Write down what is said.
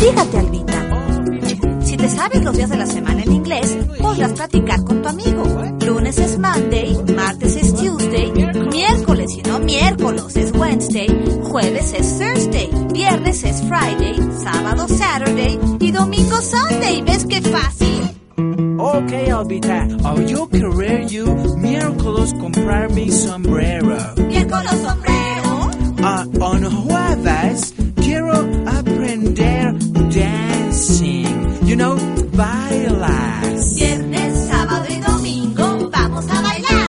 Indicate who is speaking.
Speaker 1: Fíjate, Albita. Si te sabes los días de la semana en inglés, podrás platicar con tu amigo. Lunes es Monday, martes es Tuesday, miércoles y no miércoles es Wednesday, jueves es Thursday, viernes es Friday, sábado Saturday y domingo Sunday. ¿Ves qué fácil?
Speaker 2: Okay, Albita. Yo querer you miércoles comprar mi sombrero.
Speaker 1: Miércoles